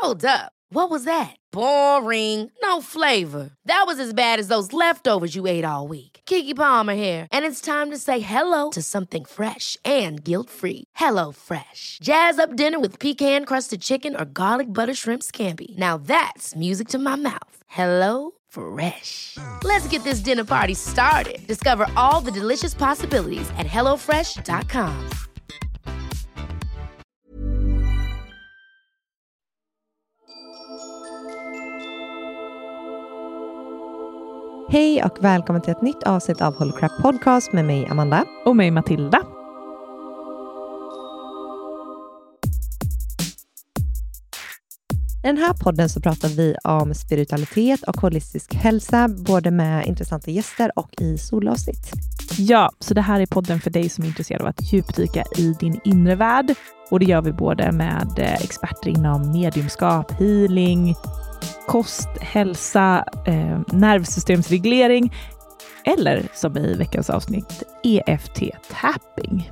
Hold up. What was that? Boring. No flavor. That was as bad as those leftovers you ate all week. Keke Palmer here, and it's time to say hello to something fresh and guilt-free. Hello Fresh. Jazz up dinner with pecan-crusted chicken or garlic butter shrimp scampi. Now that's music to my mouth. Hello Fresh. Let's get this dinner party started. Discover all the delicious possibilities at hellofresh.com. Hej och välkommen till ett nytt avsnitt av Holy Crap Podcast med mig Amanda. Och mig Matilda. I den här podden så pratar vi om spiritualitet och holistisk hälsa, både med intressanta gäster och i solavsnitt. Ja, så det här är podden för dig som är intresserad av att djupdyka i din inre värld. Och det gör vi både med experter inom mediumskap, healing, kost, hälsa, nervsystemsreglering eller som i veckans avsnitt EFT-tapping.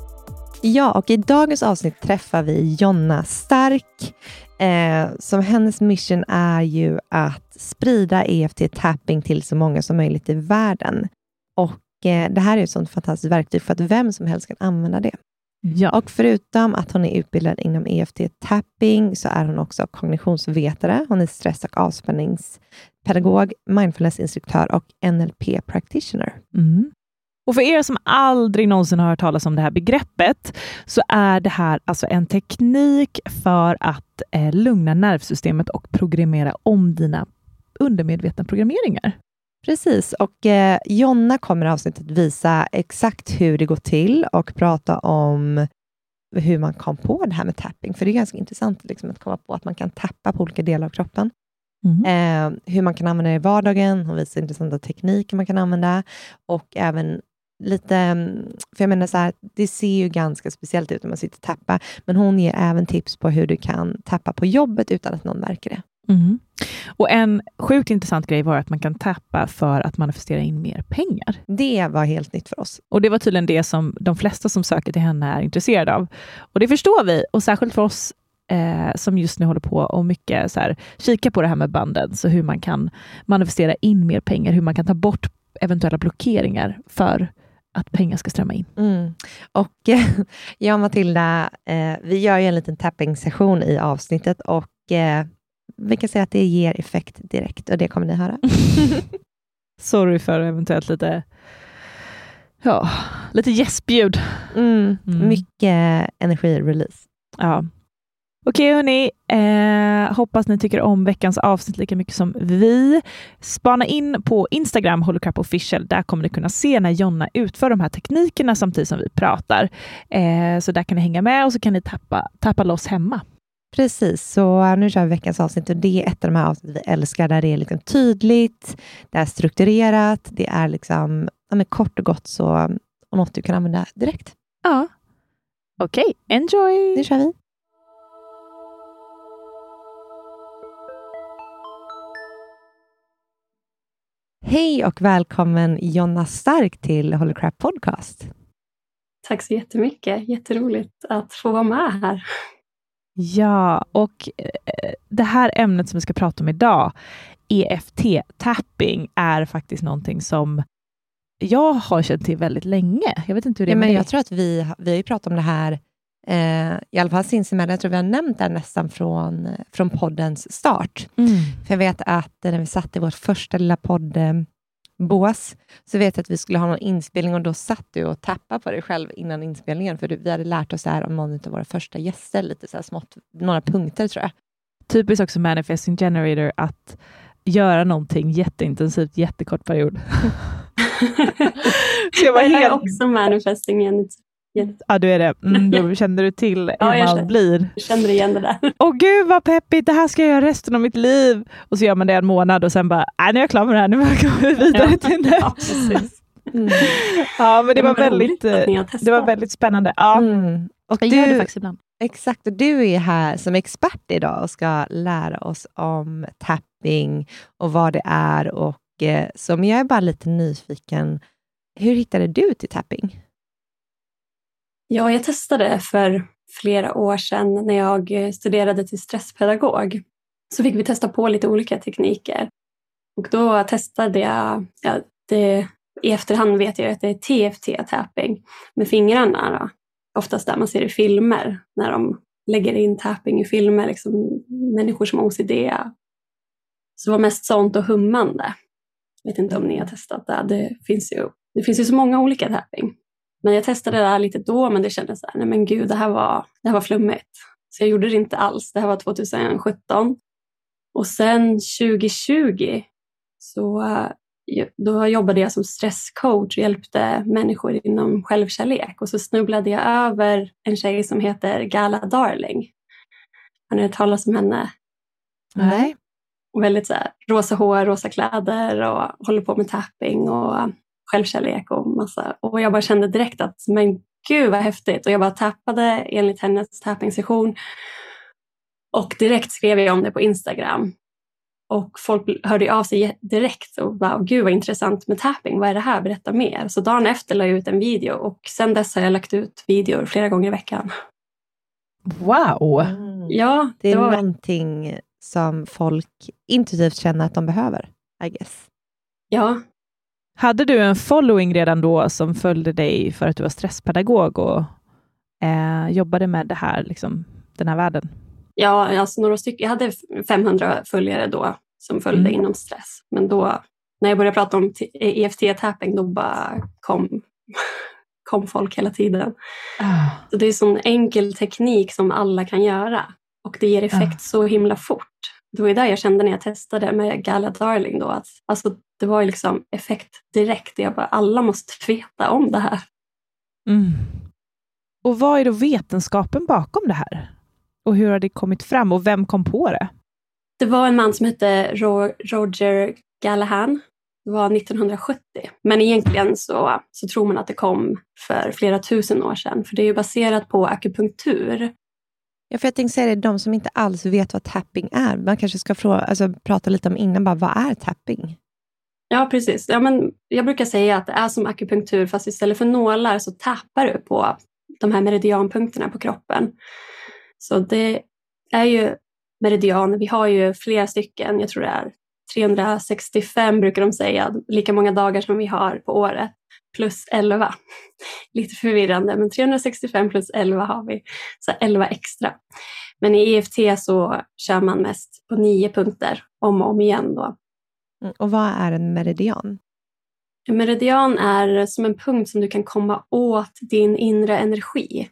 Ja, och i dagens avsnitt träffar vi Jonna Stark. Som hennes mission är ju att sprida EFT-tapping till så många som möjligt i världen. Och det här är ett sånt fantastiskt verktyg för att vem som helst kan använda det. Ja. Och förutom att hon är utbildad inom EFT-tapping så är hon också kognitionsvetare. Hon är stress- och avspänningspedagog, mindfulnessinstruktör och NLP-practitioner. Mm. Och för er som aldrig någonsin har hört talas om det här begreppet så är det här alltså en teknik för att lugna nervsystemet och programmera om dina undermedvetna programmeringar. Precis, och Jonna kommer i avsnittet visa exakt hur det går till och prata om hur man kom på det här med tapping. För det är ganska intressant liksom, att komma på att man kan tappa på olika delar av kroppen. Hur man kan använda det i vardagen. Hon visar intressanta tekniker man kan använda. Och även lite, för jag menar så här, det ser ju ganska speciellt ut när man sitter och tappar. Men hon ger även tips på hur du kan tappa på jobbet utan att någon märker det. Mm. Och en sjukt intressant grej var att man kan tappa för att manifestera in mer pengar. Det var helt nytt för oss. Och det var tydligen det som de flesta som söker till henne är intresserade av. Och det förstår vi. Och särskilt för oss som just nu håller på och mycket så här, kika på det här med banden. Så hur man kan manifestera in mer pengar. Hur man kan ta bort eventuella blockeringar för att pengar ska strömma in. Och jag och Matilda, vi gör ju en liten tapping-session i avsnittet. Och vi kan säga att det ger effekt direkt. Och det kommer ni höra. Sorry för eventuellt lite gästbjud. Mycket energi-release. Ja. Okej hörni, hoppas ni tycker om veckans avsnitt lika mycket som vi. Spana in på Instagram, Holy Crap Official. Där kommer ni kunna se när Jonna utför de här teknikerna samtidigt som vi pratar. Så där kan ni hänga med och så kan ni tappa loss hemma. Precis, så nu kör vi veckans avsnitt och det är ett av de här avsnitt vi älskar där det är liksom tydligt, det är strukturerat, det är liksom kort och gott så, och något du kan använda direkt. Ja, okej, enjoy! Nu kör vi! Hej och välkommen Jonna Stark till Holy Crap Podcast. Tack så jättemycket, jätteroligt att få vara med här. Ja, och det här ämnet som vi ska prata om idag, EFT-tapping, är faktiskt någonting som jag har känt till väldigt länge. Jag vet inte hur det är med men det. jag tror att vi har ju pratat om det här i alla fall sinsemellan. Jag tror vi har nämnt det nästan från poddens start. För jag vet att när vi satt i vårt första lilla poddbås så vet jag att vi skulle ha någon inspelning och då satt du och tappade på dig själv innan inspelningen för vi hade lärt oss det här om någon av våra första gäster, lite så här smått, några punkter tror jag. Typiskt också Manifesting Generator att göra någonting jätteintensivt, jättekort period. Så jag är också Manifesting Generator. Ja, du är det. Då kände du till hur man blir. Jag känner igen det där. Åh gud vad peppigt, det här ska jag göra resten av mitt liv. Och så gör man det en månad och sen bara, nu är jag klar med det här, nu går vi vidare till det. Ja, precis. Ja, men det var väldigt spännande. Ja. Och jag gör det faktiskt ibland. Exakt, och du är här som expert idag och ska lära oss om tapping och vad det är. Och så, men jag är bara lite nyfiken. Hur hittade du till tapping? Ja, jag testade för flera år sedan när jag studerade till stresspedagog. Så fick vi testa på lite olika tekniker. Och då testade jag, i efterhand vet jag att det är TFT-tapping med fingrarna. Då. Oftast där man ser i filmer, när de lägger in tapping i filmer, liksom människor som har OCD. Så det var mest sånt och hummande. Jag vet inte om ni har testat det. Det finns ju så många olika tapping. Men jag testade det här lite då, men det kändes så här, nej men gud, det här var flummigt. Så jag gjorde det inte alls. Det här var 2017. Och sen 2020 så då jobbade jag som stresscoach och hjälpte människor inom självkärlek. Och så snubblade jag över en tjej som heter Gala Darling. Har ni hört talas om henne? Nej. Och väldigt så här, rosa hår, rosa kläder och håller på med tapping och självkärlek och massa. Och jag bara kände direkt att, men gud vad häftigt. Och jag bara tappade enligt hennes tapping-session. Och direkt skrev jag om det på Instagram. Och folk hörde av sig direkt och bara, gud vad intressant med tapping. Vad är det här? Berätta mer. Så dagen efter la jag ut en video. Och sen dess har jag lagt ut videor flera gånger i veckan. Wow! Ja, det är någonting som folk intuitivt känner att de behöver, I guess. Ja. Hade du en following redan då som följde dig för att du var stresspedagog och jobbade med det här, liksom, den här världen? Ja, alltså några stycken. Jag hade 500 följare då som följde inom stress. Men då, när jag började prata om EFT-tapping, då bara kom folk hela tiden. Så det är en sån enkel teknik som alla kan göra. Och det ger effekt så himla fort. Det var ju där jag kände när jag testade med Gala Darling då. Att, alltså, det var ju liksom effekt direkt. Jag bara, alla måste veta om det här. Mm. Och vad är då vetenskapen bakom det här? Och hur har det kommit fram? Och vem kom på det? Det var en man som hette Roger Callahan. Det var 1970. Men egentligen så tror man att det kom för flera tusen år sedan. För det är ju baserat på akupunktur. Ja, för jag tänkte säga det, de som inte alls vet vad tapping är. Man kanske ska prata lite om innan, bara, vad är tapping? Ja, precis. Ja, men jag brukar säga att det är som akupunktur, fast istället för nålar så tappar du på de här meridianpunkterna på kroppen. Så det är ju meridianer. Vi har ju flera stycken, jag tror det är 365 brukar de säga, lika många dagar som vi har på året. Plus 11. Lite förvirrande, men 365 plus 11 har vi. Så 11 extra. Men i EFT så kör man mest på 9 punkter om och om igen då. Och vad är en meridian? En meridian är som en punkt som du kan komma åt din inre energi.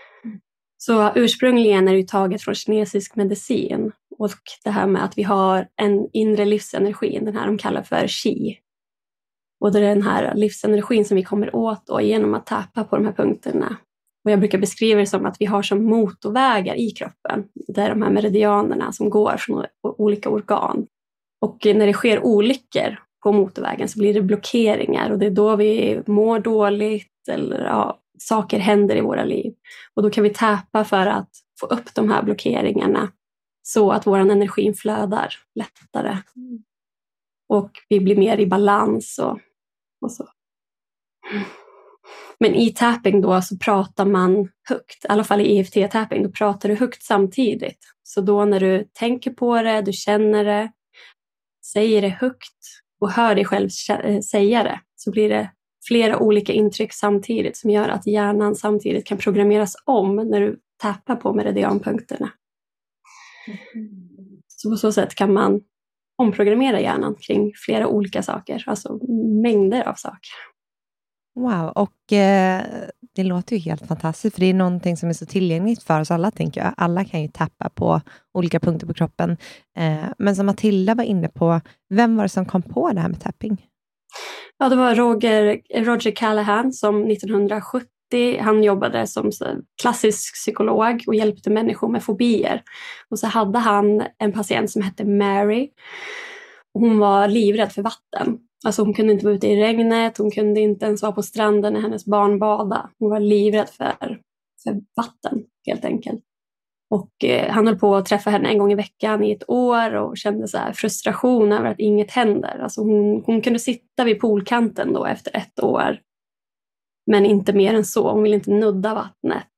Så ursprungligen är det taget från kinesisk medicin. Och det här med att vi har en inre livsenergi, den här de kallar för qi. Och det är den här livsenergin som vi kommer åt då genom att tappa på de här punkterna. Och jag brukar beskriva det som att vi har som motorvägar i kroppen. Det är de här meridianerna som går från olika organ. Och när det sker olyckor på motorvägen så blir det blockeringar. Och det är då vi mår dåligt eller saker händer i våra liv. Och då kan vi tappa för att få upp de här blockeringarna så att vår energi flödar lättare. Och vi blir mer i balans och så. Men i tapping då så pratar man högt. I alla fall i EFT-tapping, då pratar du högt samtidigt. Så då när du tänker på det, du känner det, säger det högt och hör dig själv säga det, så blir det flera olika intryck samtidigt som gör att hjärnan samtidigt kan programmeras om när du tappar på meridianpunkterna. Så på så sätt kan man omprogrammera hjärnan kring flera olika saker, alltså mängder av saker. Wow, och det låter ju helt fantastiskt, för det är någonting som är så tillgängligt för oss alla, tänker jag. Alla kan ju tappa på olika punkter på kroppen. Men som Matilda var inne på, vem var det som kom på det här med tapping? Ja, det var Roger Callahan som 1970, han jobbade som klassisk psykolog och hjälpte människor med fobier. Och så hade han en patient som hette Mary. Hon var livrädd för vatten. Alltså hon kunde inte vara ute i regnet, hon kunde inte ens vara på stranden när hennes barn badade. Hon var livrädd för vatten helt enkelt. Och han höll på att träffa henne en gång i veckan i ett år och kände så här frustration över att inget händer. Alltså hon kunde sitta vid poolkanten då efter 1 år. Men inte mer än så, hon ville inte nudda vattnet.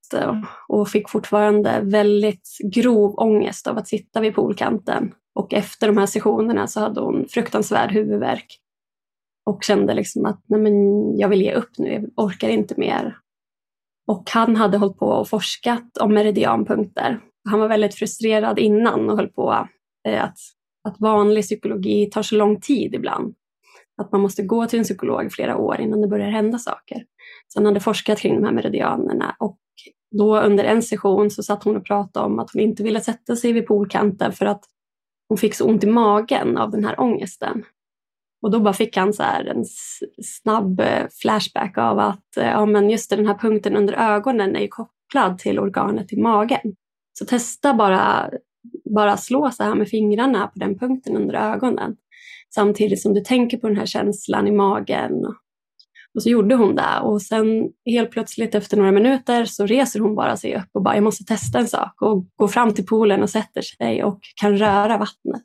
och fick fortfarande väldigt grov ångest av att sitta vid poolkanten. Och efter de här sessionerna så hade hon fruktansvärd huvudvärk. Och kände liksom att nej men jag vill ge upp nu, jag orkar inte mer. Och han hade hållit på och forskat om meridianpunkter. Han var väldigt frustrerad innan och höll på att vanlig psykologi tar så lång tid ibland. Att man måste gå till en psykolog flera år innan det börjar hända saker. Så han hade forskat kring de här meridianerna. Och då under en session så satt hon och pratade om att hon inte ville sätta sig vid poolkanten för att hon fick så ont i magen av den här ångesten. Och då bara fick han så här en snabb flashback av att ja, men just den här punkten under ögonen är ju kopplad till organet i magen. Så testa bara slå så här med fingrarna på den punkten under ögonen. Samtidigt som du tänker på den här känslan i magen. Och så gjorde hon det. Och sen helt plötsligt efter några minuter så reser hon bara sig upp och bara jag måste testa en sak. Och går fram till poolen och sätter sig och kan röra vattnet.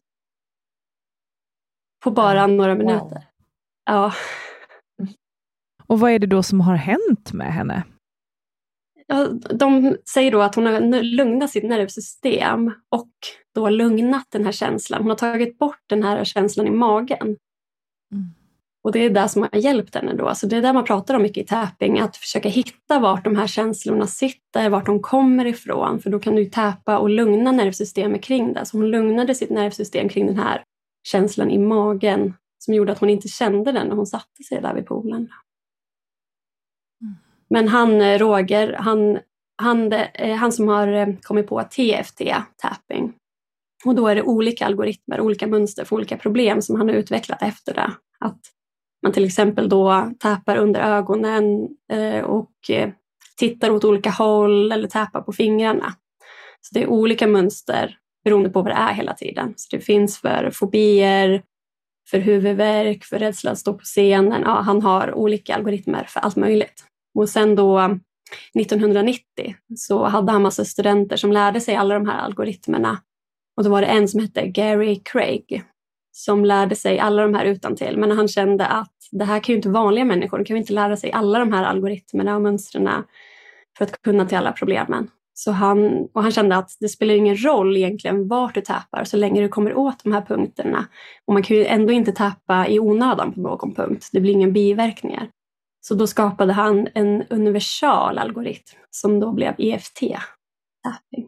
På bara några minuter. Wow. Ja. Och vad är det då som har hänt med henne? Ja, de säger då att hon har lugnat sitt nervsystem och då lugnat den här känslan. Hon har tagit bort den här känslan i magen. Mm. Och det är det som har hjälpt henne då. Så det är där man pratar om mycket i tapping. Att försöka hitta vart de här känslorna sitter, vart de kommer ifrån. För då kan du tappa och lugna nervsystemet kring det. Så hon lugnade sitt nervsystem kring den här känslan i magen. Som gjorde att hon inte kände den när hon satte sig där vid poolen. Mm. Men han, Roger, han som har kommit på TFT, tapping. Och då är det olika algoritmer, olika mönster för olika problem som han har utvecklat efter det. Att man till exempel då tappar under ögonen och tittar åt olika håll eller tappar på fingrarna. Så det är olika mönster beroende på vad det är hela tiden. Så det finns för fobier, för huvudvärk, för rädsla att stå på scenen. Ja, han har olika algoritmer för allt möjligt. Och sen då 1990 så hade han massa studenter som lärde sig alla de här algoritmerna. Och då var det en som hette Gary Craig som lärde sig alla de här utantill. Men han kände att det här kan ju inte vanliga människor, de kan ju inte lära sig alla de här algoritmerna och mönstren för att kunna till alla problemen. Så han kände att det spelar ingen roll egentligen vart du tappar så länge du kommer åt de här punkterna. Och man kan ju ändå inte tappa i onödan på någon punkt, det blir ingen biverkningar. Så då skapade han en universal algoritm som då blev EFT, tapping.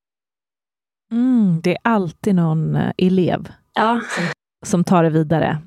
Det är alltid någon elev som tar det vidare.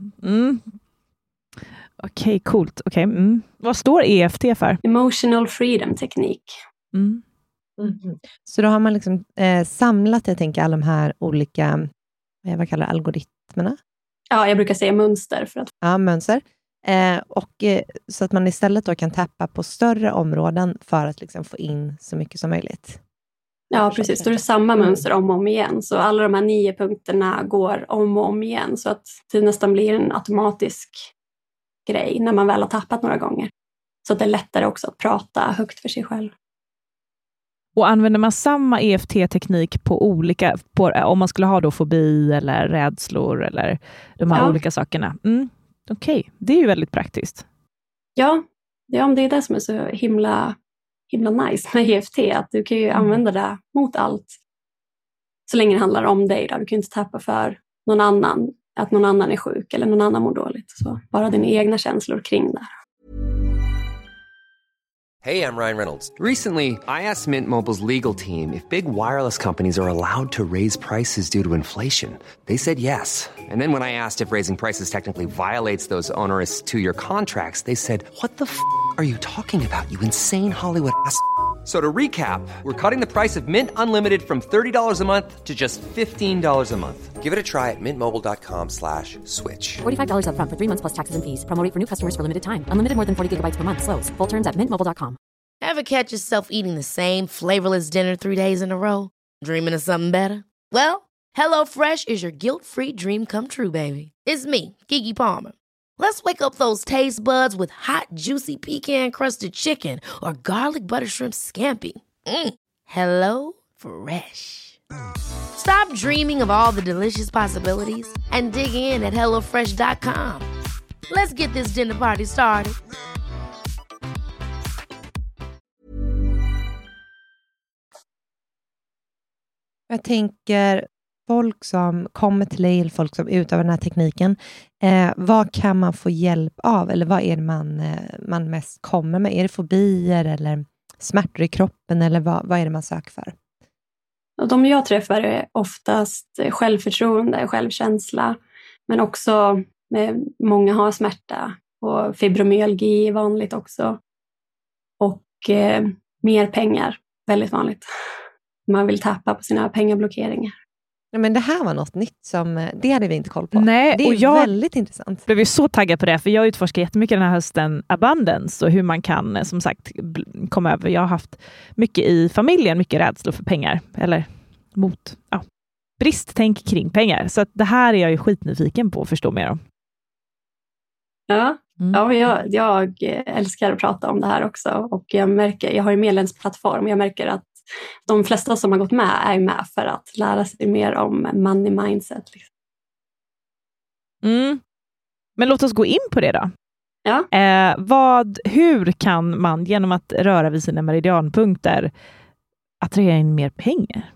Okej, coolt. Okay. Vad står EFT för? Emotional Freedom Teknik. Så då har man liksom samlat, jag tänker, alla de här olika, vad kallar det, algoritmerna? Ja, jag brukar säga mönster. Ja, mönster. Så att man istället då kan tappa på större områden för att liksom få in så mycket som möjligt. Ja, precis. Då är det samma mönster om och om igen. Så alla de här 9 punkterna går om och om igen. Så att det nästan blir en automatisk grej när man väl har tappat några gånger. Så att det är lättare också att prata högt för sig själv. Och använder man samma EFT-teknik på olika, om man skulle ha då fobi eller rädslor eller de här olika sakerna? Okej, det är ju väldigt praktiskt. Ja, det är det som är så himla nice med EFT, att du kan ju använda det mot allt så länge det handlar om dig. Då. Du kan inte tappa för någon annan, att någon annan är sjuk eller någon annan mår dåligt. Så bara dina egna känslor kring det. Hey, I'm Ryan Reynolds. Recently, I asked Mint Mobile's legal team if big wireless companies are allowed to raise prices due to inflation. They said yes. And then when I asked if raising prices technically violates those onerous 2-year contracts, they said, "What the f*** are you talking about, you insane Hollywood ass?" So to recap, we're cutting the price of Mint Unlimited from $30 a month to just $15 a month. Give it a try at mintmobile.com/switch. $45 up front for 3 months plus taxes and fees. Promo rate for new customers for limited time. Unlimited more than 40 gigabytes per month. Slows full terms at mintmobile.com. Ever catch yourself eating the same flavorless dinner 3 days in a row? Dreaming of something better? Well, HelloFresh is your guilt-free dream come true, baby. It's me, Keke Palmer. Let's wake up those taste buds with hot, juicy pecan-crusted chicken or garlic butter shrimp scampi. Hello Fresh. Stop dreaming of all the delicious possibilities and dig in at HelloFresh.com. Let's get this dinner party started. Jag tänker folk som kommer till dig, folk som utövar den här tekniken, vad kan man få hjälp av? Eller vad är det man mest kommer med? Är det fobier eller smärtor i kroppen? Eller vad är det man söker för? Och de jag träffar är oftast självförtroende, självkänsla. Men också många har smärta. Och fibromyalgi är vanligt också. Och mer pengar, väldigt vanligt. Man vill tappa på sina pengablockeringar. Ja, men det här var något nytt som, det hade vi inte koll på. Nej, det är och jag väldigt intressant. blev ju så taggad på det, för jag utforskar jättemycket den här hösten abundance och hur man kan, som sagt, komma över. Jag har haft mycket i familjen, mycket rädsla för pengar, eller mot bristtänk kring pengar. Så att det här är jag ju skitnyfiken på att förstå mer om. Ja, jag älskar att prata om det här också. Och jag har ju medlemsplattform. Jag märker att de flesta som har gått med är med för att lära sig mer om money mindset. Liksom. Men låt oss gå in på det då. Ja. Hur kan man genom att röra vid sina meridianpunkter attrahera in mer pengar?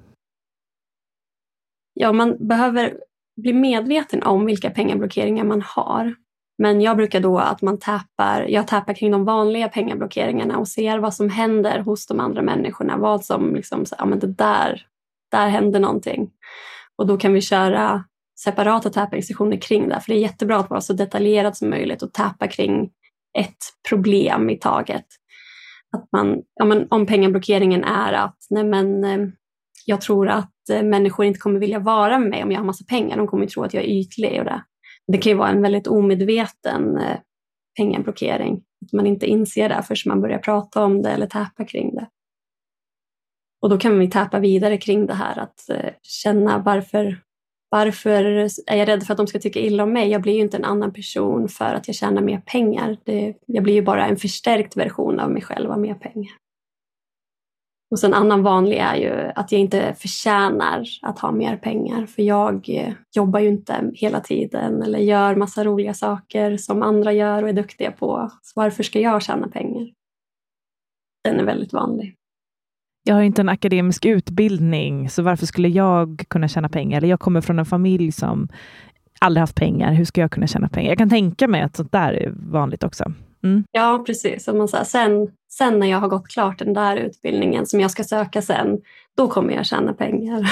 Ja, man behöver bli medveten om vilka pengablockeringar man har. Men jag brukar då att jag tappar kring de vanliga pengablockeringarna och ser vad som händer hos de andra människorna. vad som liksom, men det där händer någonting. Och då kan vi köra separata tapping-sessioner kring det. För det är jättebra att vara så detaljerad som möjligt och tappa kring ett problem i taget. Att om pengablockeringen är att jag tror att människor inte kommer vilja vara med mig om jag har massa pengar. De kommer tro att jag är ytlig och det. Det kan ju vara en väldigt omedveten pengablockering. Att man inte inser det förrän man börjar prata om det eller tappa kring det. Och då kan vi tappa vidare kring det här. Att känna varför är jag rädd för att de ska tycka illa om mig? Jag blir ju inte en annan person för att jag tjänar mer pengar. Jag blir ju bara en förstärkt version av mig själv av mer pengar. Och sen en annan vanlig är ju att jag inte förtjänar att ha mer pengar. För jag jobbar ju inte hela tiden eller gör massa roliga saker som andra gör och är duktiga på. Så varför ska jag tjäna pengar? Den är väldigt vanlig. Jag har inte en akademisk utbildning, så varför skulle jag kunna tjäna pengar? Eller jag kommer från en familj som aldrig haft pengar. Hur ska jag kunna tjäna pengar? Jag kan tänka mig att sånt där är vanligt också. Ja, precis. Som man säger, sen när jag har gått klart den där utbildningen som jag ska söka sen, då kommer jag tjäna pengar.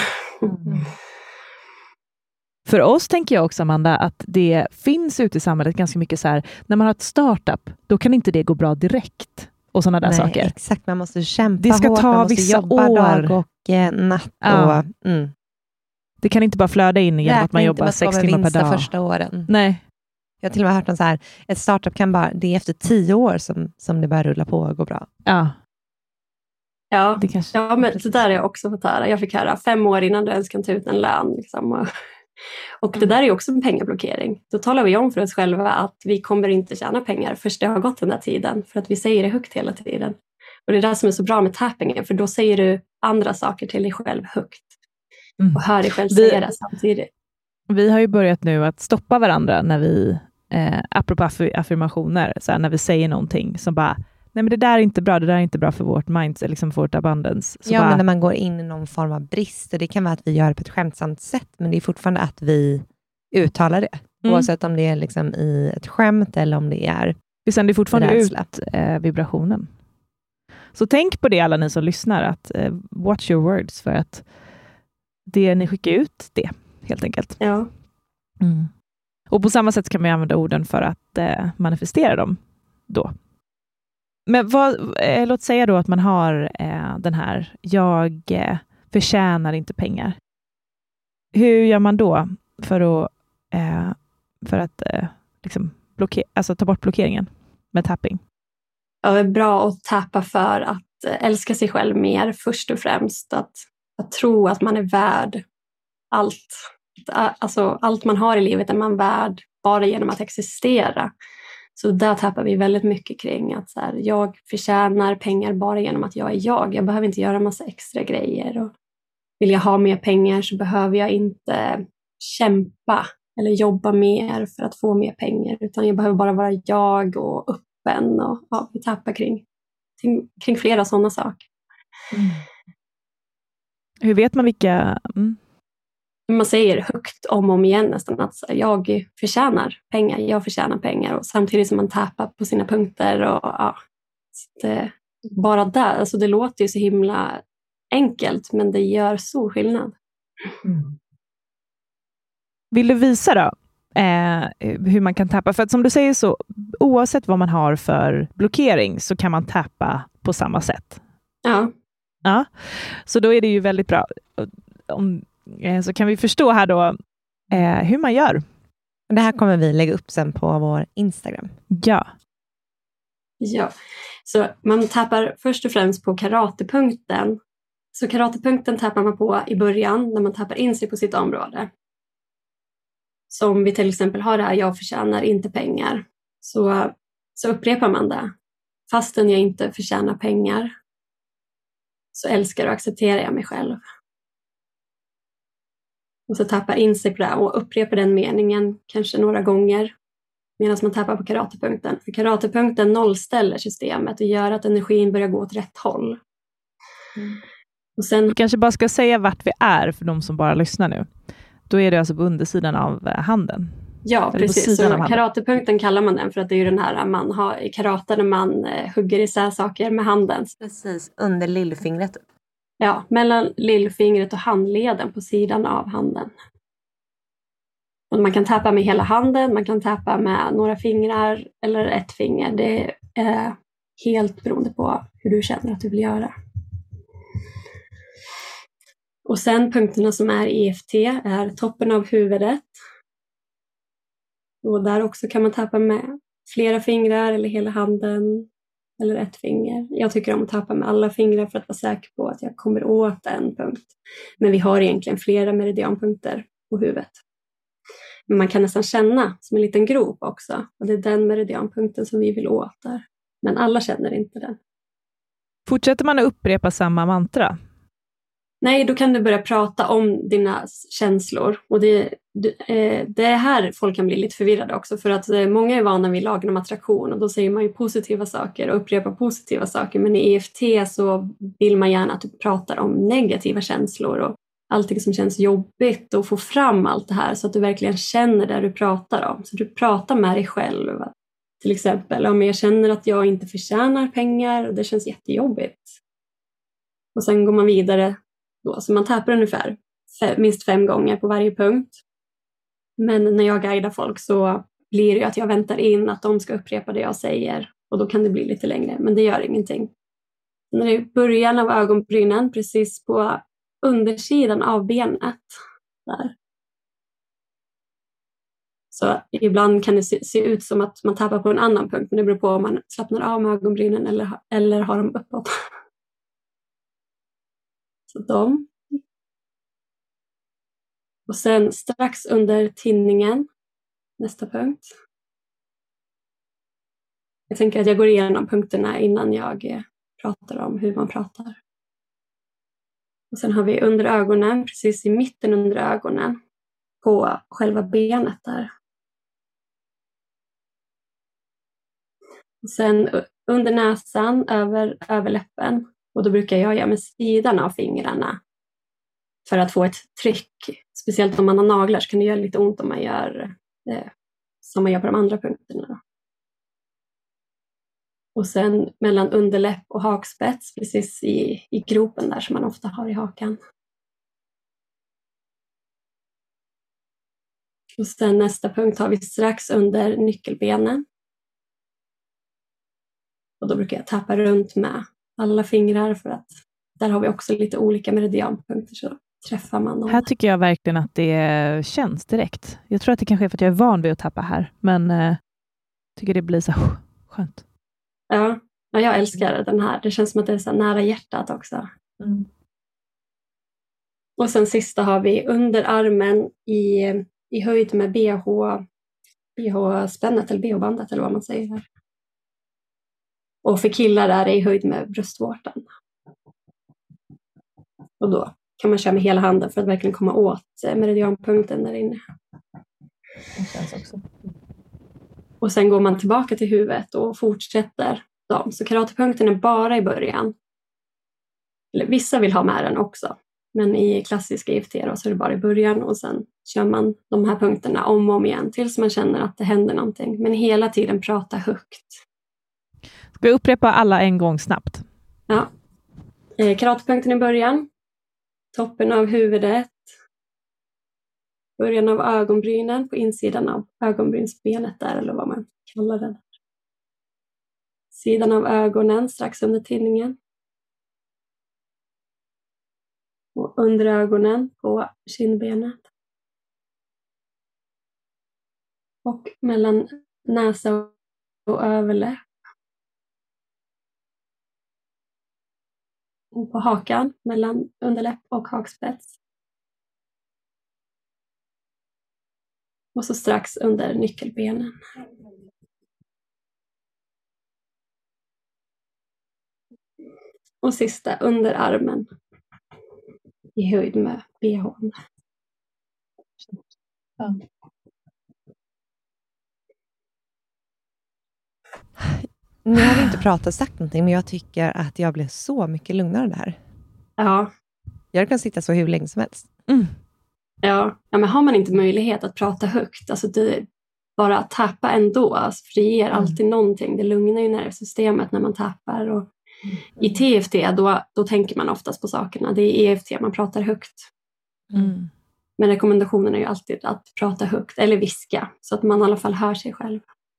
För oss tänker jag också, Amanda, att det finns ute i samhället ganska mycket så här, när man har ett startup, då kan inte det gå bra direkt. Och sådana där saker. Exakt, man måste kämpa det ska hårt, ta man måste vissa jobba år. dag och natt. Ja. Det kan inte bara flöda in genom att man jobbar 6 timmar per dag. Första åren. Nej. Jag har till och med hört om så här, ett startup kan bara, det är efter 10 år som det börjar rulla på och gå bra. Ja. Ja, men det där har jag också fått höra. Jag fick höra 5 år innan du ens kan ta ut en lön. Liksom. Och det där är också en pengablockering. Då talar vi om för oss själva att vi kommer inte tjäna pengar först det har gått den där tiden. För att vi säger det högt hela tiden. Och det är det som är så bra med tappingen. För då säger du andra saker till dig själv högt. Och hör dig själv säga det samtidigt. Vi har ju börjat nu att stoppa varandra när vi, apropå affirmationer, så här, när vi säger någonting som bara, nej men det där är inte bra, det där är inte bra för vårt mindset, liksom för vårt abundance. Så men när man går in i någon form av brist, och det kan vara att vi gör det på ett skämtsamt sätt, men det är fortfarande att vi uttalar det. Oavsett om det är liksom i ett skämt eller om det är vi sänder fortfarande ut vibrationen. Så tänk på det, alla ni som lyssnar, att watch your words, för att det ni skickar ut, det helt enkelt. Ja. Och på samma sätt kan man använda orden för att manifestera dem då. Men låt säga då att man har den här, jag förtjänar inte pengar. Hur gör man då för att liksom ta bort blockeringen med tapping? Ja, det är bra att tappa för att älska sig själv mer först och främst. Att tro att man är värd allt. Alltså allt man har i livet är man värd bara genom att existera. Så där tappar vi väldigt mycket kring att så här, jag förtjänar pengar bara genom att jag är jag. Jag behöver inte göra massa extra grejer. Och vill jag ha mer pengar så behöver jag inte kämpa eller jobba mer för att få mer pengar. Utan jag behöver bara vara jag och öppen. Och vi tappar kring flera sådana saker. Hur vet man vilka... Man säger högt om och om igen nästan att jag förtjänar pengar och samtidigt som man tappar på sina punkter och ja, bara där, alltså det låter ju så himla enkelt men det gör stor skillnad. Vill du visa då hur man kan tappa? För att som du säger så, oavsett vad man har för blockering så kan man tappa på samma sätt. Ja. Så då är det ju väldigt bra. Så kan vi förstå här då hur man gör. Det här kommer vi lägga upp sen på vår Instagram. Ja. Så man tappar först och främst på karatepunkten. Så karatepunkten tappar man på i början när man tappar in sig på sitt område. Så om vi till exempel har det här, jag förtjänar inte pengar. Så upprepar man det. Fastän jag inte förtjänar pengar så älskar och accepterar jag mig själv. Och så tappar in sig på det och upprepar den meningen kanske några gånger medan man tappar på karatepunkten. För karatepunkten nollställer systemet och gör att energin börjar gå åt rätt håll. Och sen... Vi kanske bara ska säga vart vi är för de som bara lyssnar nu. Då är det alltså på undersidan av handen. Ja, precis. Så karatepunkten kallar man den för att det är ju den här man har i karate när man hugger isär saker med handen. Precis, under lillfingret. Ja, mellan lillfingret och handleden på sidan av handen. Och man kan tappa med hela handen, man kan tappa med några fingrar eller ett finger. Det är helt beroende på hur du känner att du vill göra. Och sen punkterna som är EFT är toppen av huvudet. Och där också kan man tappa med flera fingrar eller hela handen eller ett finger. Jag tycker om att tappa med alla fingrar för att vara säker på att jag kommer åt en punkt. Men vi har egentligen flera meridianpunkter på huvudet. Men man kan nästan känna som en liten grop också. Och det är den meridianpunkten som vi vill åt där. Men alla känner inte den. Fortsätter man att upprepa samma mantra? Nej, då kan du börja prata om dina känslor. Och det är här folk kan bli lite förvirrade också. För att många är vana vid lagen om attraktion. Och då säger man ju positiva saker och upprepar positiva saker. Men i EFT så vill man gärna att du pratar om negativa känslor. Och allting som känns jobbigt. Och få fram allt det här så att du verkligen känner det du pratar om. Så du pratar med dig själv. Till exempel, om jag känner att jag inte förtjänar pengar. Och det känns jättejobbigt. Och sen går man vidare. Då, så man tappar ungefär minst 5 gånger på varje punkt. Men när jag guidar folk så blir det att jag väntar in att de ska upprepa det jag säger. Och då kan det bli lite längre, men det gör ingenting. När det är början av ögonbrynen, precis på undersidan av benet. Där. Så ibland kan det se ut som att man tappar på en annan punkt. Men det beror på om man slappnar av med ögonbrynen eller har dem uppåt. Så de. Och sen strax under tinningen. Nästa punkt. Jag tänker att jag går igenom punkterna innan jag pratar om hur man pratar. Och sen har vi under ögonen. Precis i mitten under ögonen. På själva benet där. Och sen under näsan. Över läppen. Och då brukar jag göra med sidan av fingrarna. För att få ett tryck. Speciellt om man har naglar så kan det göra lite ont om man gör som man gör på de andra punkterna. Då. Och sen mellan underläpp och hakspets. Precis i gropen där som man ofta har i hakan. Och sen nästa punkt har vi strax under nyckelbenen. Och då brukar jag tappa runt med alla fingrar för att där har vi också lite olika meridianpunkter så träffar man dem. Här tycker jag verkligen att det känns direkt. Jag tror att det kanske är för att jag är van vid att tappa här. Men tycker det blir så skönt. Ja, jag älskar den här. Det känns som att det är så nära hjärtat också. Mm. Och sen sista har vi under armen i höjd med BH-spännet eller BH-bandet eller vad man säger här. Och för killar är det i höjd med bröstvårtan. Och då kan man köra med hela handen för att verkligen komma åt meridianpunkten där inne. Det känns också. Och sen går man tillbaka till huvudet och fortsätter dem. Så karatepunkten är bara i början. Eller vissa vill ha med den också. Men i klassisk EFT då, så är det bara i början och sen kör man de här punkterna om och om igen tills man känner att det händer någonting. Men hela tiden prata högt. Ska vi upprepa alla en gång snabbt? Ja. Karatepunkten i början. Toppen av huvudet. Början av ögonbrynen på insidan av ögonbrynsbenet där, eller vad man kallar det. Sidan av ögonen strax under tinningen. Och under ögonen på kindbenet. Och mellan näsa och överläpp. Och på hakan mellan underläpp och hakspets. Och så strax under nyckelbenen. Och sista under armen. I höjd med bhn. Ja. Nu har vi inte sagt någonting, men jag tycker att jag blev så mycket lugnare där. Ja. Jag kan sitta så hur länge som helst. Ja, men har man inte möjlighet att prata högt, alltså det, bara att tappa ändå, alltså, för det ger alltid någonting. Det lugnar ju nervsystemet när man tappar. Och i TFT då tänker man oftast på sakerna. Det är EFT, man pratar högt. Men rekommendationen är ju alltid att prata högt eller viska, så att man i alla fall hör sig själv.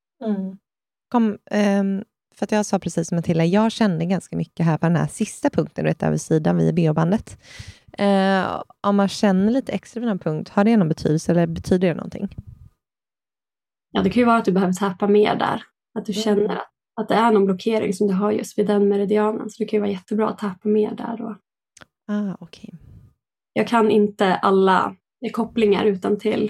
För att jag sa precis som Matilda, jag kände ganska mycket här på den här sista punkten rätt över sidan vid BH-bandet. Om man känner lite extra vid den punkt, har det någon betydelse eller betyder det någonting? Ja, det kan ju vara att du behöver tappa mer där. Att du känner att det är någon blockering som du har just vid den meridianen. Så det kan ju vara jättebra att tappa mer där då. Okej. Jag kan inte alla kopplingar utan till.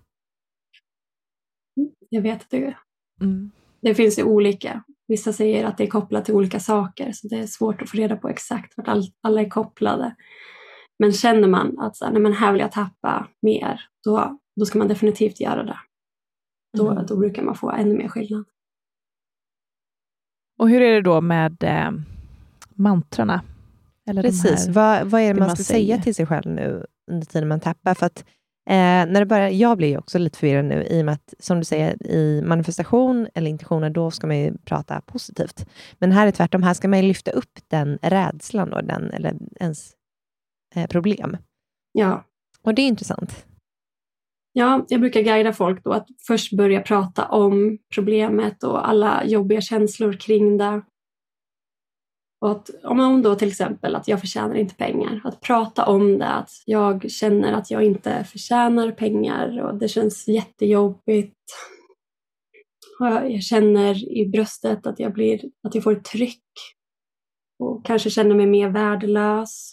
Jag vet att det finns ju olika. Vissa säger att det är kopplat till olika saker, så det är svårt att få reda på exakt vart alla är kopplade. Men känner man att nej, men här vill jag tappa mer, då ska man definitivt göra det. Då brukar man få ännu mer skillnad. Och hur är det då med mantrarna? Eller precis, vad är det man ska säga till sig själv nu under tiden man tappar? För att när det börjar, jag blir ju också lite förvirrad nu i och med att, som du säger, i manifestation eller intentioner, då ska man ju prata positivt. Men här är tvärtom, här ska man ju lyfta upp den rädslan då, eller ens problem. Ja. Och det är intressant. Ja, jag brukar guida folk då att först börja prata om problemet och alla jobbiga känslor kring det. Och att, om då till exempel att jag förtjänar inte pengar. Att prata om det, att jag känner att jag inte förtjänar pengar och det känns jättejobbigt. Och jag känner i bröstet att jag får ett tryck och kanske känner mig mer värdelös.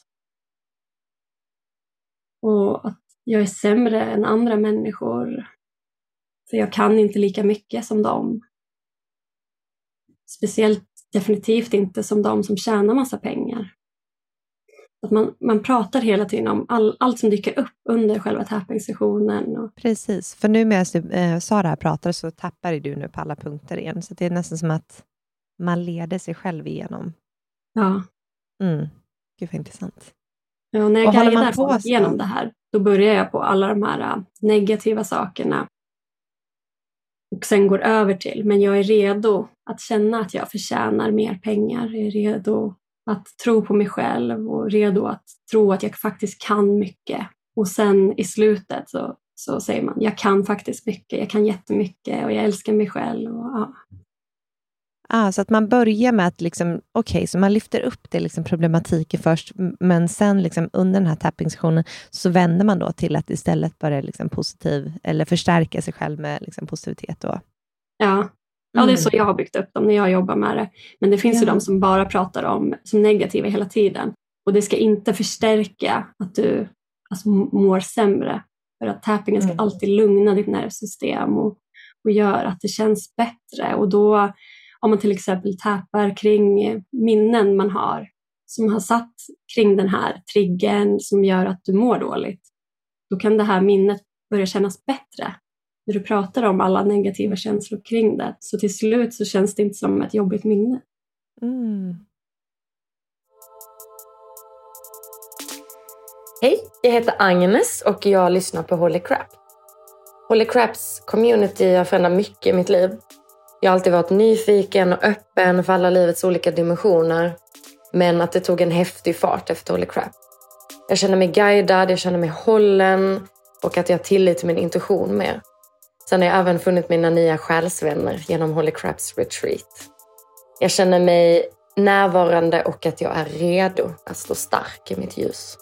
Och att jag är sämre än andra människor. För jag kan inte lika mycket som dem. Speciellt definitivt inte som de som tjänar massa pengar. Att man pratar hela tiden om allt som dyker upp under själva tapping-sessionen. Precis, för nu medan du Sara här pratar så tappar du nu på alla punkter igen. Så det är nästan som att man leder sig själv igenom. Ja. Gud vad intressant. Ja, när jag guidar folk igenom det här, då börjar jag på alla de här negativa sakerna. Och sen går över till, men jag är redo att känna att jag förtjänar mer pengar. Jag är redo att tro på mig själv och redo att tro att jag faktiskt kan mycket. Och sen i slutet så säger man, jag kan faktiskt mycket, jag kan jättemycket och jag älskar mig själv. Och, så att man börjar med att liksom, så man lyfter upp det liksom problematiken först, men sen liksom under den här tapping-sessionen så vänder man då till att istället börja liksom positiv, eller förstärka sig själv med liksom positivitet då. Ja, det är så jag har byggt upp dem när jag jobbar med det. Men det finns ju de som bara pratar om som negativa hela tiden. Och det ska inte förstärka att du mår sämre. För att tappingen ska alltid lugna ditt nervsystem och gör att det känns bättre. Och då, om man till exempel tappar kring minnen man har som har satt kring den här triggern som gör att du mår dåligt, då kan det här minnet börja kännas bättre. När du pratar om alla negativa känslor kring det, så till slut så känns det inte som ett jobbigt minne. Hej, jag heter Agnes och jag lyssnar på Holy Crap. Holy Craps community har förändrat mycket i mitt liv. Jag har alltid varit nyfiken och öppen för alla livets olika dimensioner. Men att det tog en häftig fart efter Holy Crap. Jag känner mig guidad, jag känner mig hållen och att jag har tillit till min intuition mer. Sen har jag även funnit mina nya själsvänner genom Holy Craps retreat. Jag känner mig närvarande och att jag är redo att stå stark i mitt ljus.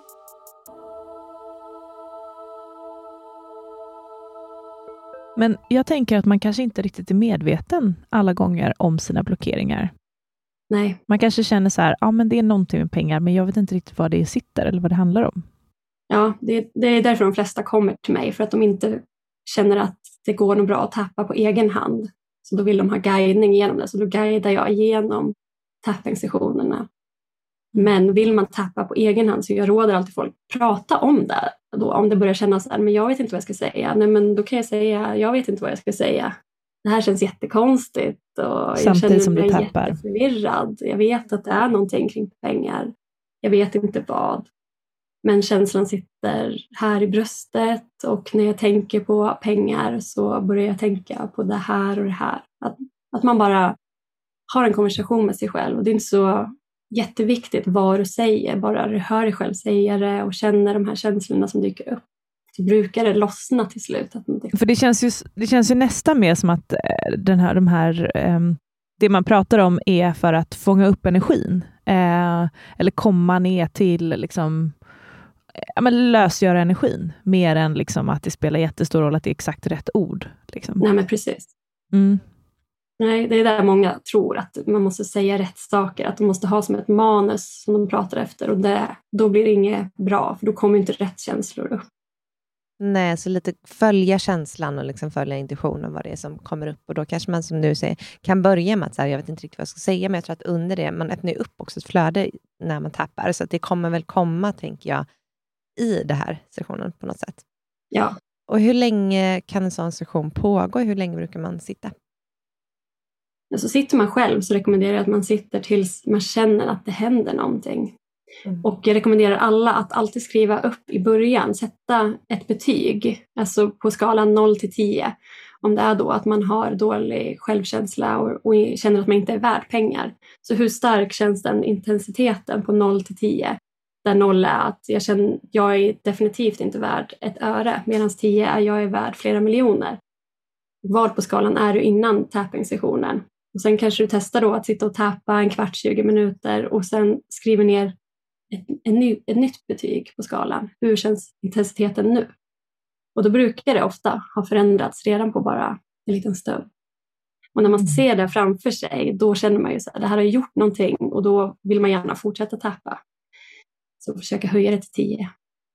Men jag tänker att man kanske inte riktigt är medveten alla gånger om sina blockeringar. Nej. Man kanske känner så här, ja men det är någonting med pengar, men jag vet inte riktigt vad det sitter eller vad det handlar om. Ja, det är därför de flesta kommer till mig, för att de inte känner att det går nog bra att tappa på egen hand. Så då vill de ha guidning genom det, så då guidar jag igenom tapping-sessionerna. Men vill man tappa på egen hand, så jag råder alltid folk prata om det. Då, om det börjar kännas så här, men jag vet inte vad jag ska säga. Nej, men då kan jag säga, jag vet inte vad jag ska säga. Det här känns jättekonstigt. Och samtidigt jag som känner du mig tappar. jätteförvirrad. Jag vet att det är någonting kring pengar. Jag vet inte vad. Men känslan sitter här i bröstet. Och när jag tänker på pengar så börjar jag tänka på det här och det här. Att man bara har en konversation med sig själv. Och det är inte så jätteviktigt vad du säger. Bara du hör dig själv säga det och känner de här känslorna som dyker upp. Så brukar det lossna till slut. För det känns ju nästan mer som att det man pratar om är för att fånga upp energin. Eller komma ner till liksom, lösgöra energin. Mer än liksom att det spelar jättestor roll att det är exakt rätt ord. Liksom. Nej, men precis. Mm. Nej, det är där många tror att man måste säga rätt saker. Att de måste ha som ett manus som de pratar efter. Och då blir det inget bra, för då kommer inte rätt känslor upp. Nej, så lite följa känslan och liksom följa intuitionen vad det är som kommer upp. Och då kanske man, som du säger, kan börja med att så här, jag vet inte riktigt vad jag ska säga, men jag tror att under det, man öppnar upp också ett flöde när man tappar. Så att det kommer väl komma, tänker jag, i det här sessionen på något sätt. Ja. Och hur länge kan en sån session pågå? Hur länge brukar man sitta? Så sitter man själv så rekommenderar jag att man sitter tills man känner att det händer någonting. Och jag rekommenderar alla att alltid skriva upp i början, sätta ett betyg, alltså på skalan 0 till 10. Om det är då att man har dålig självkänsla och känner att man inte är värd pengar. Så hur stark känns den intensiteten på 0 till 10? Där 0 är att jag är definitivt inte värd ett öre, medan 10 är jag är värd flera miljoner. Vad på skalan är du innan tapping-sessionen? Och sen kanske du testar då att sitta och tappa en kvart, 20 minuter och sen skriver ner ett nytt betyg på skalan. Hur känns intensiteten nu? Och då brukar det ofta ha förändrats redan på bara en liten stund. Och när man ser det framför sig, då känner man ju så här, det här har gjort någonting, och då vill man gärna fortsätta tappa. Så försöka höja det till 10.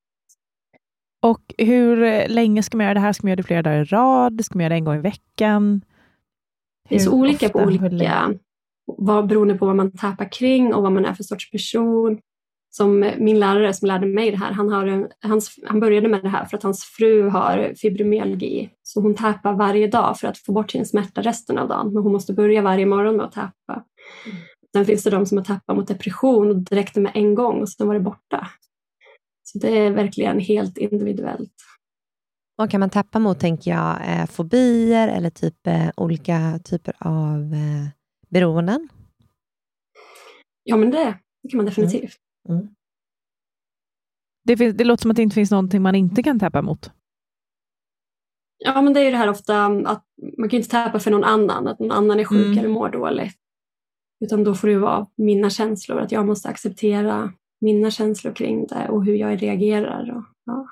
Och hur länge ska man göra det här? Ska man göra det flera dagar i rad? Ska man göra det en gång i veckan? Det är så olika på olika, beroende på vad man tappar kring och vad man är för sorts person. Som min lärare som lärde mig det här, han började med det här för att hans fru har fibromyalgi. Så hon tappar varje dag för att få bort sin smärta resten av dagen. Men hon måste börja varje morgon med att tappa. Sen finns det de som har tappat mot depression och direkt med en gång och sen var det borta. Så det är verkligen helt individuellt. Och kan man tappa mot, tänker jag, fobier eller olika typer av beroenden? Ja, men det kan man definitivt. Mm. Det låter som att det inte finns någonting man inte kan tappa mot. Ja, men det är ju det här ofta att man kan inte tappa för någon annan. Att någon annan är sjuk eller mår dåligt. Utan då får det vara mina känslor. Att jag måste acceptera mina känslor kring det och hur jag reagerar. Och, ja.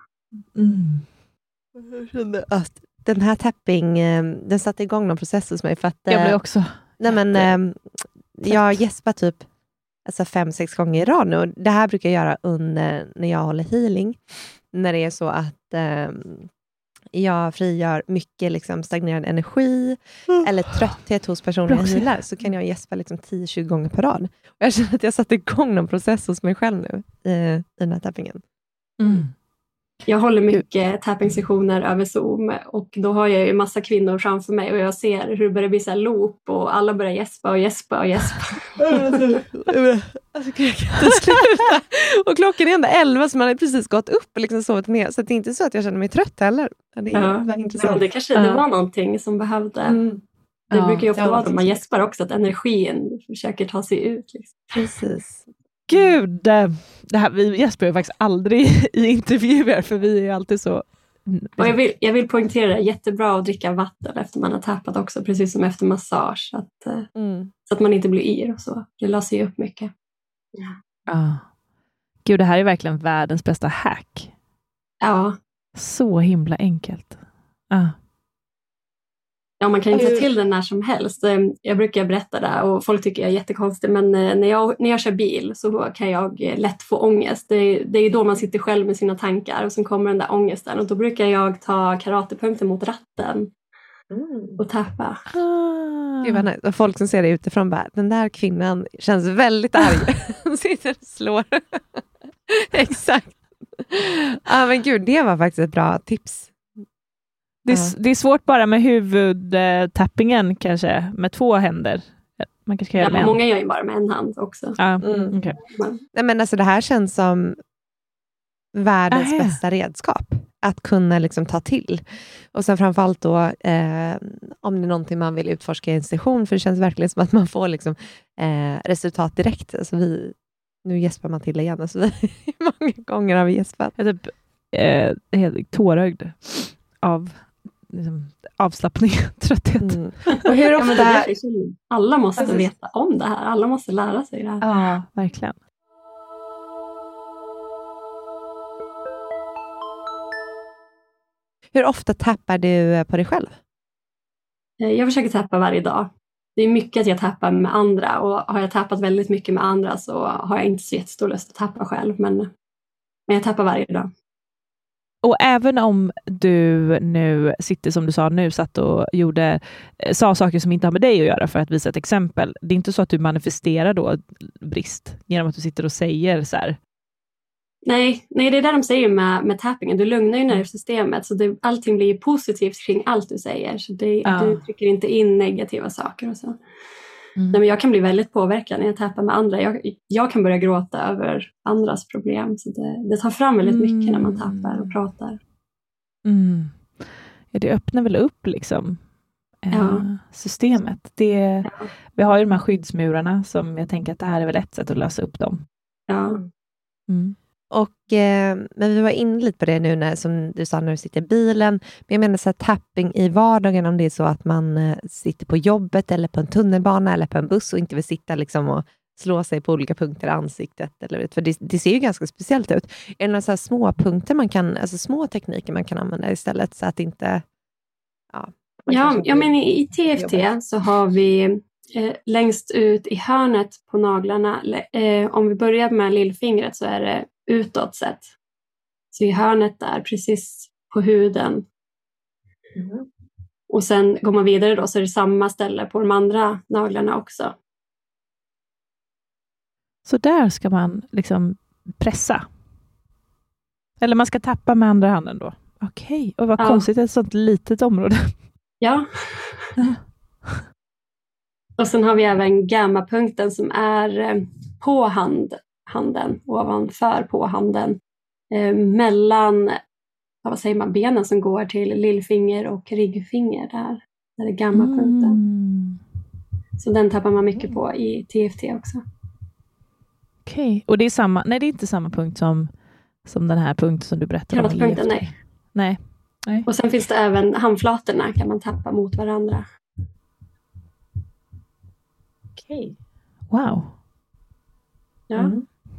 Jag kände att den här tapping, den satte igång någon process hos mig. För att, jag blev också. Nej, men jag gäspar typ 5-6 gånger i rad nu. Och det här brukar jag göra när jag håller healing. När det är så att jag frigör mycket liksom stagnerad energi eller trötthet hos personer jag healar, så kan jag gäspa liksom 10-20 gånger per rad. Och jag känner att jag satte igång någon process hos mig själv nu i den här tappingen. Jag håller mycket tapping-sessioner över Zoom, och då har jag ju massa kvinnor framför mig och jag ser hur det börjar bli så här loop och alla börjar gäspa och gäspa och gäspa. Alltså, jag kan inte sluta. Och klockan är ändå 11 så man har precis gått upp och liksom sovit ner. Så det är inte så att jag känner mig trött heller. Det är intressant. Men det kanske det var någonting som behövde. Det brukar ju ofta vara då man gäspar också, att energin försöker ta sig ut. Liksom. Precis. Gud, det här, vi gäspar ju faktiskt aldrig i intervjuer, för vi är alltid så... Och jag vill poängtera det, jättebra att dricka vatten efter man har tappat också, precis som efter massage. Så att man inte blir yr och så. Det löser ju upp mycket. Gud, det här är verkligen världens bästa hack. Ja. Så himla enkelt. Ja, man kan inte ta till den när som helst. Jag brukar berätta det och folk tycker jag är jättekonstig. Men när jag kör bil så kan jag lätt få ångest. Det är då man sitter själv med sina tankar och sen kommer den där ångesten. Och då brukar jag ta karatepunkten mot ratten och tappa. Gud vad nice. Och folk som ser det utifrån bara, den där kvinnan känns väldigt arg. Sitter och slår. Exakt. Men gud, det var faktiskt ett bra tips. Det är svårt bara med huvudtappingen kanske, med 2 händer. Man kanske kan göra med många gör ju bara med en hand också. Okay. Nej, men alltså det här känns som världens bästa redskap att kunna liksom ta till. Och sen framförallt då om det är någonting man vill utforska i en session, för det känns verkligen som att man får liksom, resultat direkt. Alltså nu gäspar man till igen. Alltså, många gånger har vi gäspat. Jag är typ helt tårögd av liksom, avslappning, trötthet. Och hur ofta... Alla måste veta om det här. Alla måste lära sig det här. Ja, verkligen. Hur ofta tappar du på dig själv? Jag försöker tappa varje dag. Det är mycket att jag tappar med andra. Och har jag tappat väldigt mycket med andra så har jag inte så jättestor lust att tappa själv. Men jag tappar varje dag. Och även om du nu sitter, som du sa nu, satt och sa saker som inte har med dig att göra för att visa ett exempel. Det är inte så att du manifesterar då brist genom att du sitter och säger så här. Nej, det är det de säger med tappingen. Du lugnar ju nervsystemet, så allting blir ju positivt kring allt du säger. Så du trycker inte in negativa saker och så. Nej, men jag kan bli väldigt påverkad när jag tappar med andra. Jag kan börja gråta över andras problem. Så det tar fram väldigt mycket när man tappar och pratar. Ja, det öppnar väl upp liksom systemet. Vi har ju de här skyddsmurarna som jag tänker att det här är väl ett sätt att lösa upp dem. Ja. Och, men vi var inne lite på det nu som du sa när du sitter i bilen. Men jag menar så här, tapping i vardagen, om det är så att man sitter på jobbet eller på en tunnelbana eller på en buss och inte vill sitta liksom och slå sig på olika punkter i ansiktet. För det ser ju ganska speciellt ut. Är det några så här små punkter alltså små tekniker man kan använda istället så att inte... Men i TFT så har vi längst ut i hörnet på naglarna. Om vi börjar med lillfingret så är det utåt sett. Så i hörnet där, precis på huden. Och sen går man vidare då, så är det samma ställe på de andra naglarna också. Så där ska man liksom pressa. Eller man ska tappa med andra handen då. Okej, och vad konstigt, ett sånt litet område. Ja. Och sen har vi även gammapunkten som är på handen, ovanför på handen, mellan benen som går till lillfinger och riggfinger, där är gammapunkten. Så den tappar man mycket på i TFT också. Okej, och det är samma, nej det är inte samma punkt som den här punkten som du berättade om. Punkten, nej. Och sen finns det även handflatorna, kan man tappa mot varandra. Okej. Wow. Ja.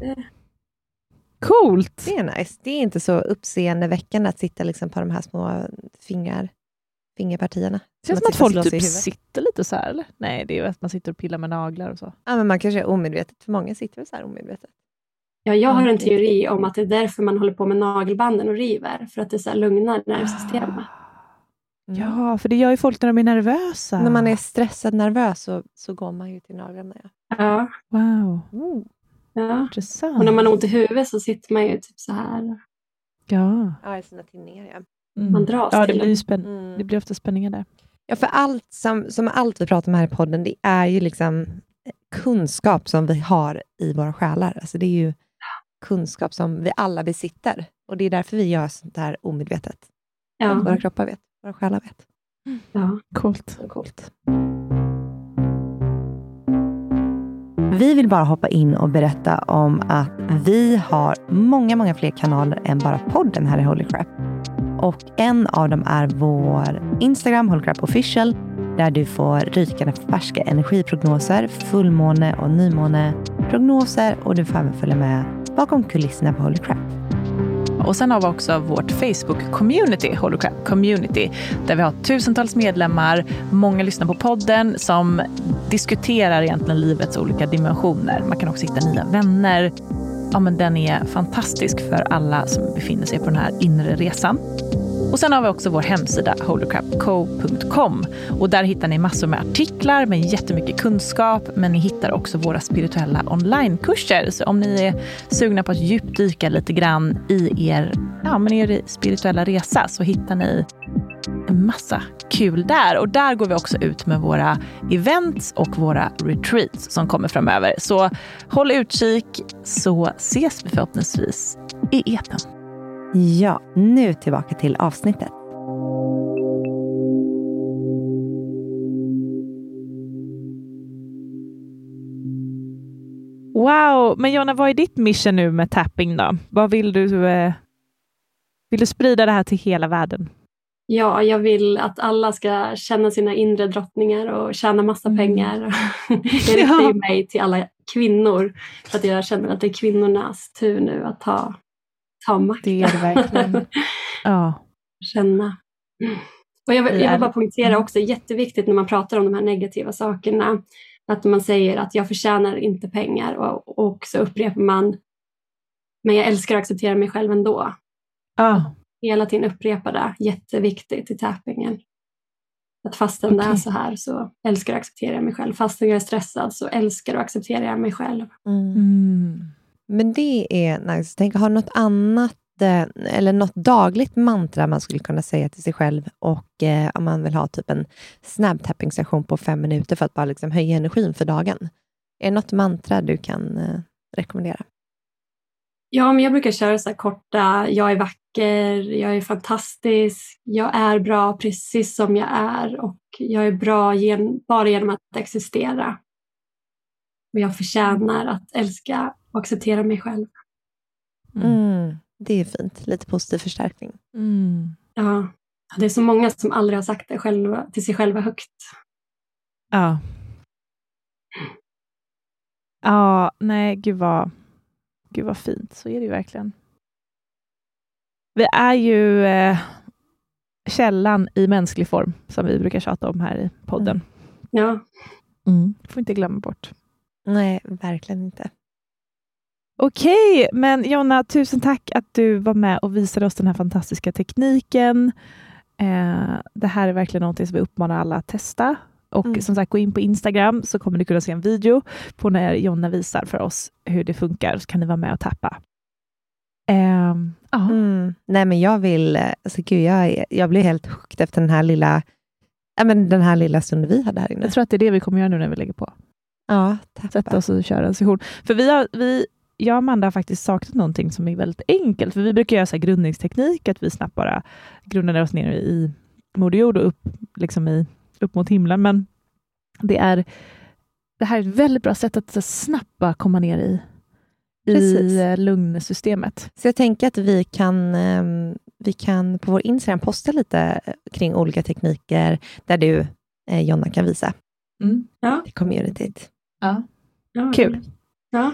Coolt. Det är nice. Det är inte så uppseendeväckande att sitta liksom på de här små fingerpartierna. Det känns som att folk typ sitter lite så här, eller? Nej, det är ju att man sitter och pillar med naglar och så. Ja, men man kanske är omedvetet. För många sitter väl så här omedvetet. Ja, jag har en teori om att det är därför man håller på med nagelbanden och river. För att det så här lugnar nervsystemet. Ja, för det gör ju folk när de är nervösa. När man är stressad, nervös så går man ju till naglarna. Ja. Wow. Ja. Intressant. Och när man har ont i huvudet så sitter man ju typ så här. Ja. Ja, i sina tinningar, Man dras det till blir det blir ofta spänningar där. Ja, för allt som allt vi pratar om här i podden, det är ju liksom kunskap som vi har i våra själar. Alltså det är ju kunskap som vi alla besitter. Och det är därför vi gör sånt här omedvetet. Ja. Våra kroppar vet, våra själar vet. Ja. Coolt. Vi vill bara hoppa in och berätta om att vi har många fler kanaler än bara podden här i Holy Crap. Och en av dem är vår Instagram, Holy Crap Official, där du får rykande färska energiprognoser, fullmåne- och nymåneprognoser, och du får även följa med bakom kulisserna på Holy Crap. Och sen har vi också vårt Facebook-community, Holy Crap Community, där vi har tusentals medlemmar, många lyssnar på podden som diskuterar egentligen livets olika dimensioner. Man kan också hitta nya vänner. Ja, men den är fantastisk för alla som befinner sig på den här inre resan. Och sen har vi också vår hemsida holycrapco.com, och där hittar ni massor med artiklar med jättemycket kunskap, men ni hittar också våra spirituella onlinekurser. Så om ni är sugna på att djupdyka lite grann i er spirituella resa, så hittar ni en massa kul där. Och där går vi också ut med våra events och våra retreats som kommer framöver. Så håll utkik, så ses vi förhoppningsvis i etern. Ja, nu tillbaka till avsnittet. Wow, men Jonna, vad är ditt mission nu med tapping då? Vad vill du sprida det här till hela världen? Ja, jag vill att alla ska känna sina inre drottningar och tjäna massa pengar. Jag riktar ju mig till alla kvinnor, för att jag känner att det är kvinnornas tur nu att ta makt. Det är det verkligen. Ja. Känna. Och jag vill bara poängtera också, jätteviktigt när man pratar om de här negativa sakerna, att man säger att jag förtjänar inte pengar, och så upprepar man, men jag älskar att acceptera mig själv ändå. Ja. Hela tiden upprepa det, jätteviktigt i tappingen. Att fastän det är så här, så älskar jag att acceptera mig själv. Fastän jag är stressad, så älskar jag att acceptera mig själv. Men det är nice. Tänk, har något annat eller något dagligt mantra man skulle kunna säga till sig själv, och om man vill ha typ en snabb tapping session på 5 minuter för att bara liksom höja energin för dagen. Är det något mantra du kan rekommendera? Ja, men jag brukar köra så här korta: jag är vacker, jag är fantastisk, jag är bra precis som jag är, och jag är bra bara genom att existera. Och jag förtjänar att älska och acceptera mig själv. Det är fint. Lite positiv förstärkning. Ja, det är så många som aldrig har sagt det själva, till sig själva högt. Ja. Ja, nej, gud vad fint. Så är det ju verkligen. Vi är ju källan i mänsklig form, som vi brukar tjata om här i podden. Ja. Får inte glömma bort. Nej, verkligen inte. Okej, men Jonna, tusen tack att du var med och visade oss den här fantastiska tekniken. Det här är verkligen något som vi uppmanar alla att testa. Och som sagt, gå in på Instagram, så kommer ni kunna se en video på när Jonna visar för oss hur det funkar. Så kan ni vara med och tappa. Nej, men jag vill, alltså gud, jag blir helt hooked efter den här lilla stunden vi hade här inne. Jag tror att det är det vi kommer göra nu när vi lägger på. Ja, tappa. Sätta oss och köra en session. För jag och Amanda har faktiskt saknat någonting som är väldigt enkelt. För vi brukar göra så här grundningsteknik, att vi snabbt bara grundar oss ner i Moder Jord och upp mot himlen. Men det här är ett väldigt bra sätt att snabbt bara komma ner i lugnsystemet. Så jag tänker att vi kan på vår Instagram posta lite kring olika tekniker där du, Jonna, kan visa i communityt. Ja. Ja. Kul. Ja.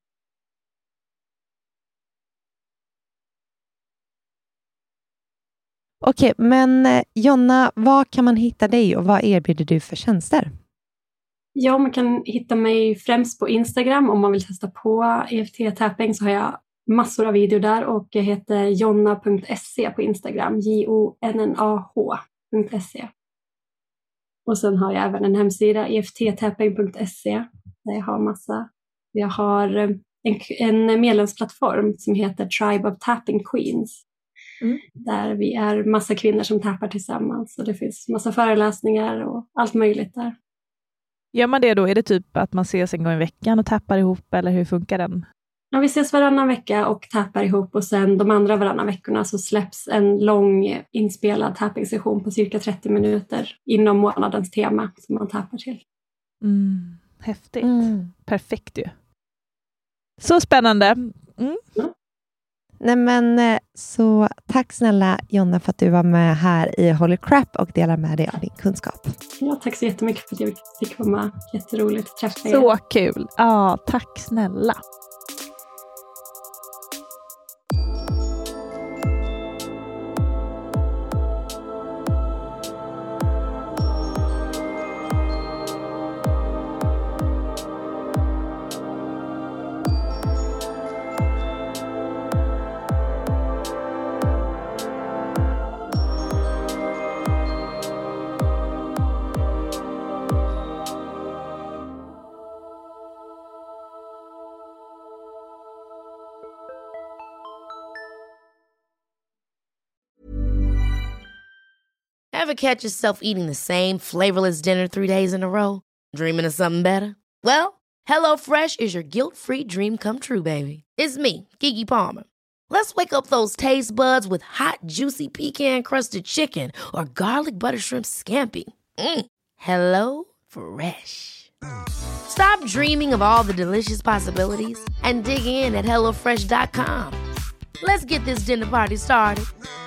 Okej, men Jonna, var kan man hitta dig och vad erbjuder du för tjänster? Ja, man kan hitta mig främst på Instagram. Om man vill testa på EFT-tapping så har jag massor av videor där, och jag heter jonna.se på Instagram, jonnah.se. Och sen har jag även en hemsida, efttapping.se, där jag har jag har en medlemsplattform som heter Tribe of Tapping Queens. Där vi är massa kvinnor som tappar tillsammans, och det finns massa föreläsningar och allt möjligt där. Gör man det då? Är det typ att man ses en gång i veckan och tappar ihop, eller hur funkar den? Ja, vi ses varannan vecka och tappar ihop, och sen de andra varannan veckorna så släpps en lång inspelad tapping-session på cirka 30 minuter inom månadens tema som man tappar till. Häftigt. Perfekt ju. Så spännande. Ja. Nej, men så tack snälla Jonna för att du var med här i Holy Crap och delar med dig av din kunskap. Ja, tack så jättemycket för att jag fick vara med. Jätteroligt att träffa er. Så kul. Ja, tack snälla. Ever catch yourself eating the same flavorless dinner 3 days in a row? Dreaming of something better? Well, HelloFresh is your guilt-free dream come true, baby. It's me, Keke Palmer. Let's wake up those taste buds with hot, juicy pecan-crusted chicken or garlic butter shrimp scampi. Hello Fresh. Stop dreaming of all the delicious possibilities and dig in at HelloFresh.com. Let's get this dinner party started.